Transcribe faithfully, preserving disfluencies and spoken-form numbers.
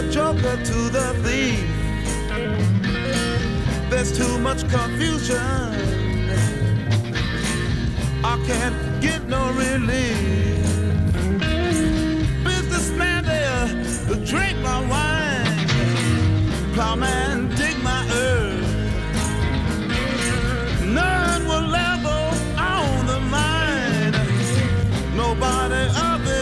joker to the thief. There's too much confusion. I can't get no relief.